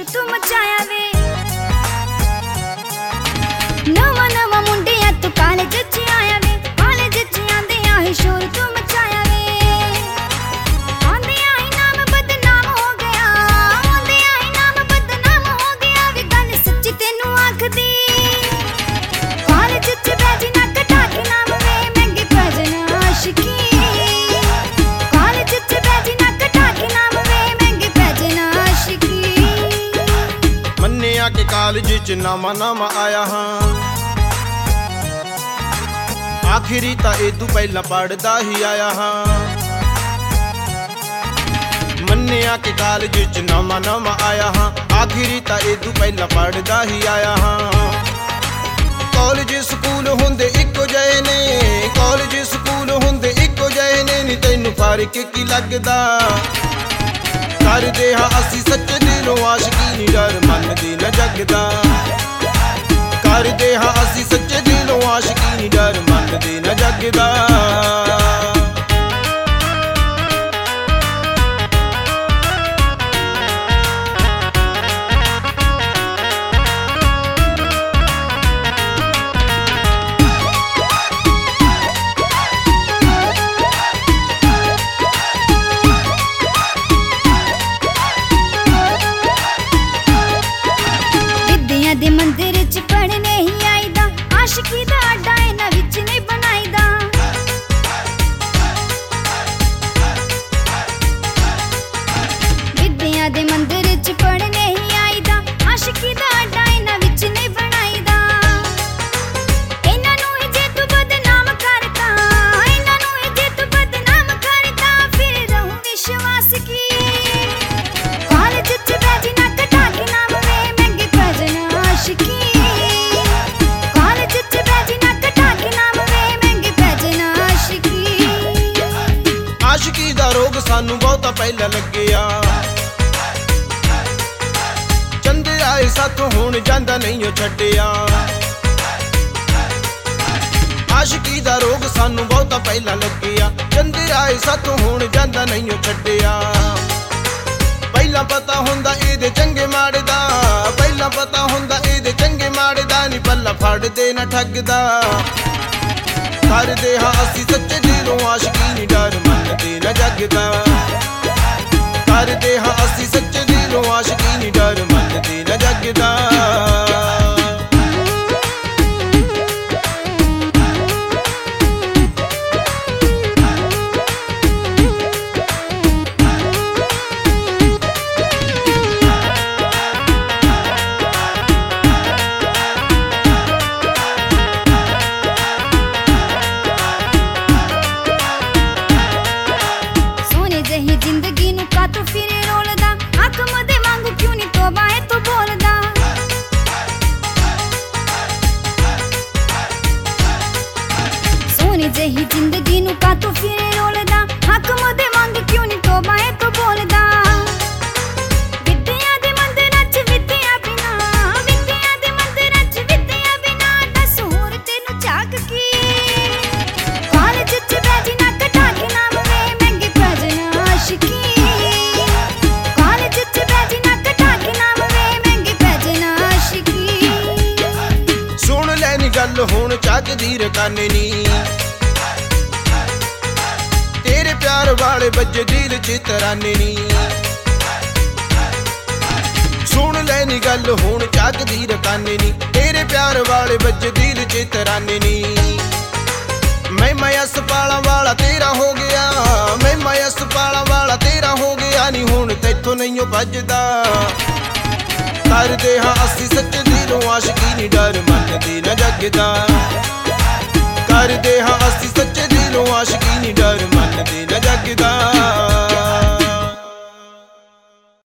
तू मचाया वे। नवा नवा मुंडिया तू कॉलेज च आया वे, कॉलेज च आंदिया ही शोर तू मचाया वे। आंदिया ही नाम बदनाम हो गया, आंदिया ही नाम बदनाम हो गया वे। गल सच्ची तेनू आखदी, कॉलेज च बैजी ना कटा के नाम वे, महंगे पै जाना आशिकी। कॉलेज च बैजी ना कटा के नाम वे, महंगे पै जाना आशिकी। मन्निया के कॉलेज च नवा नवा आया हाँ, आखिरी तां इदू पहला पढ़दा ही आया हाँ। मन्निया के कॉलेज च नवा नवा आया हाँ, आखिरी तां इदू पहला पढ़दा ही आया हाँ। कॉलेज स्कूल हुंदे इक्को जहे ने, कॉलेज स्कूल हुंदे इक्को जहे ने, नी तैनू फर्क की लगदा। करदे हाँ असी सच्चे दिलों आशिकी, नी डर मनदी न जगदा। करदे हाँ असी सच्चे दिलों आशिकी, नी डर मनदी न जगदा। दे मंदिर च पढ़ने ही आईदा, आशिकी दा अड्डा इन्हां विच नहीं बनाईदा। विद्या दे मंदिर च पढ़ने ही आईदा, आशिकी दा अड्डा इन्हां विच नहीं बनाईदा। इन्हां नूं ही जे तू बदनाम करता, इन्हां नूं ही जे तू बदनाम करता, फिर रहूं विश्वास की। कॉलेज च बैजी ना कटा के नाम वे, महंगे पै जाना आशिकी। कॉलेज च बैजी ना कटा के नाम वे, महंगे पै जाना आशिकी। आशिकी दा रोग सानू बहुता पहला लग्गिया, चंद्र आए साथों हुण जांदा नहीं ओ छड्डिया। आशिकी दा रोग सानू बहुता पहला लग्गिया, चंद्र आए साथों हुण जांदा नहीं ओ छड्डिया। ਪਹਿਲਾਂ ਪਤਾ ਹੁੰਦਾ ਇਹਦੇ ਚੰਗੇ ਮਾੜੇ ਦਾ, ਪਹਿਲਾਂ ਪਤਾ ਹੁੰਦਾ ਇਹਦੇ ਚੰਗੇ ਮਾੜੇ ਦਾ, ਨੀ ਪੱਲਾ ਫੜਦੇ ਨਾ ਠੱਗਦਾ। ਕਰਦੇ ਹਾਂ ਅਸੀਂ ਸੱਚੇ ਦਿਲੋਂ ਆਸ਼ਕੀ, ਨੀ ਡਰ ਮੰਨਦੇ ਨਾ ਜਗਦਾ। ਕਰਦੇ ਹਾਂ ਅਸੀਂ ਸੱਚੇ ਦਿਲੋਂ ਆਸ਼ਕੀ, ਨੀ ਡਰ ਮੰਨਦੇ ਨਾ ਜਗਦਾ। जिंदगी नू का तू फिरे रोलदा, हाकम दे वांगू क्यों नी तोबा है तू बोलदा। सोनी जही जिंदगी नू का तू फिरे रोलदा, हाकम दे वांगू क्यों नी तोबा है तू बोलदा। विद्या दे मंदिरां च विद्या बिना, विद्या दे मंदिरां च विद्या बिना, दस होर तेनू झाक की। कॉलेज च बैजी ना कटा के नाम वे, महंगे पै जाना आशिकी। कॉलेज च बैजी ना कटा के नाम वे, महंगे पै जाना आशिकी। सुन लैनी गल हुण झकदी रकाने नी, तेरे प्यार वाले बज्जे दिल च तराने नी। सुन लैनी गल हुण झकदी रकाने नी, तेरे प्यार वाले बज्जे दिल च तराने नी। मैं असपाला वाला तेरा हो गया, मैं असपाला वाला तेरा हो गया, नी हुण तैथों नहीं भजदा। करदे हाँ असी सच्चे दिलों आशिकी, नी डर मनदी न जगदा। करदे हाँ असी सच्चे दिलों आशिकी, नी डर मनदी न जगदा।